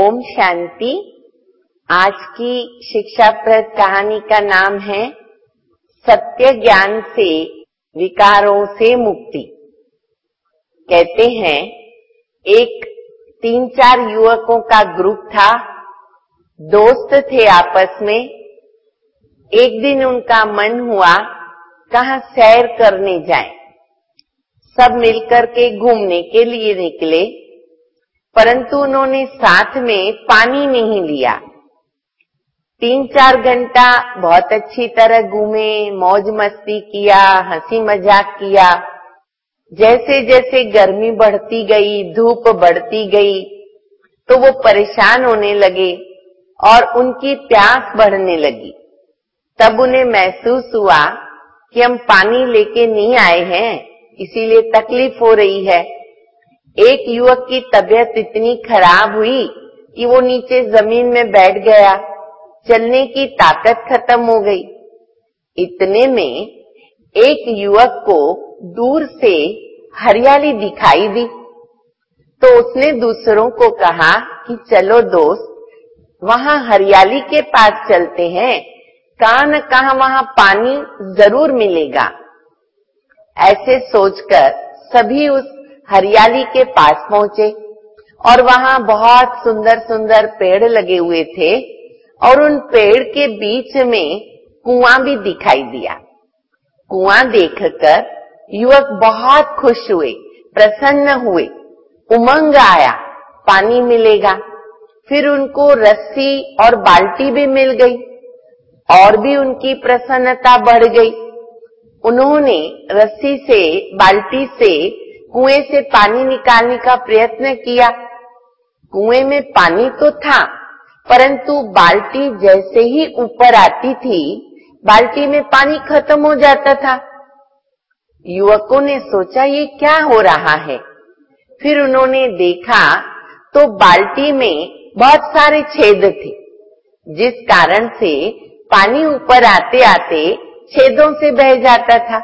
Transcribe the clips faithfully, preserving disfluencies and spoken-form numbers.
ओम शांति। आज की शिक्षाप्रद कहानी का नाम है सत्य ज्ञान से विकारों से मुक्ति। कहते हैं एक तीन चार युवकों का ग्रुप था, दोस्त थे आपस में। एक दिन उनका मन हुआ कहाँ सैर करने जाएं। सब मिलकर के घूमने के लिए निकले, परंतु उन्होंने साथ में पानी नहीं लिया। तीन चार घंटा बहुत अच्छी तरह घूमे, मौज मस्ती किया, हंसी मजाक किया। जैसे जैसे गर्मी बढ़ती गई, धूप बढ़ती गई, तो वो परेशान होने लगे और उनकी प्यास बढ़ने लगी। तब उन्हें महसूस हुआ कि हम पानी लेके नहीं आए हैं, इसीलिए तकलीफ हो रही है। एक युवक की तबीयत इतनी खराब हुई कि वो नीचे जमीन में बैठ गया, चलने की ताकत खत्म हो गई। इतने में एक युवक को दूर से हरियाली दिखाई दी, तो उसने दूसरों को कहा कि चलो दोस्त, वहां हरियाली के पास चलते हैं, कहां न कहां वहां पानी जरूर मिलेगा। ऐसे सोचकर सभी उस हरियाली के पास पहुंचे और वहां बहुत सुंदर सुंदर पेड़ लगे हुए थे और उन पेड़ के बीच में कुआं भी दिखाई दिया। कुआं देखकर युवक बहुत खुश हुए, प्रसन्न हुए, उमंग आया, पानी मिलेगा। फिर उनको रस्सी और बाल्टी भी मिल गई और भी उनकी प्रसन्नता बढ़ गई। उन्होंने रस्सी से, बाल्टी से कुएं से पानी निकालने का प्रयत्न किया। कुएं में पानी तो था, परंतु बाल्टी जैसे ही ऊपर आती थी, बाल्टी में पानी खत्म हो जाता था। युवकों ने सोचा ये क्या हो रहा है। फिर उन्होंने देखा तो बाल्टी में बहुत सारे छेद थे, जिस कारण से पानी ऊपर आते आते छेदों से बह जाता था।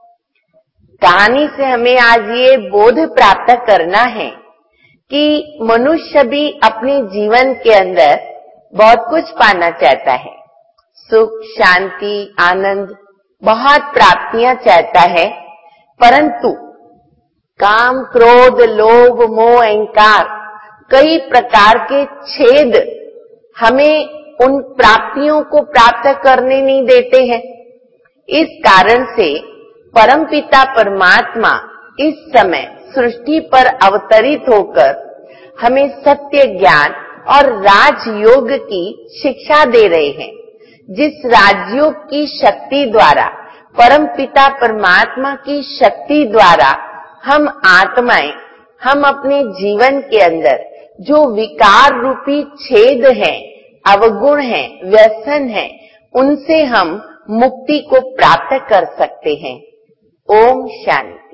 कहानी से हमें आज ये बोध प्राप्त करना है कि मनुष्य भी अपने जीवन के अंदर बहुत कुछ पाना चाहता है। सुख, शांति, आनंद, बहुत प्राप्तियां चाहता है, परंतु काम, क्रोध, लोभ, मोह, अहंकार, कई प्रकार के छेद हमें उन प्राप्तियों को प्राप्त करने नहीं देते हैं। इस कारण से परमपिता परमात्मा इस समय सृष्टि पर अवतरित होकर हमें सत्य ज्ञान और राजयोग की शिक्षा दे रहे हैं, जिस राजयोग की शक्ति द्वारा, परमपिता परमात्मा की शक्ति द्वारा हम आत्माएं, हम अपने जीवन के अंदर जो विकार रूपी छेद हैं, अवगुण हैं, व्यसन हैं, उनसे हम मुक्ति को प्राप्त कर सकते हैं। ओम शांति।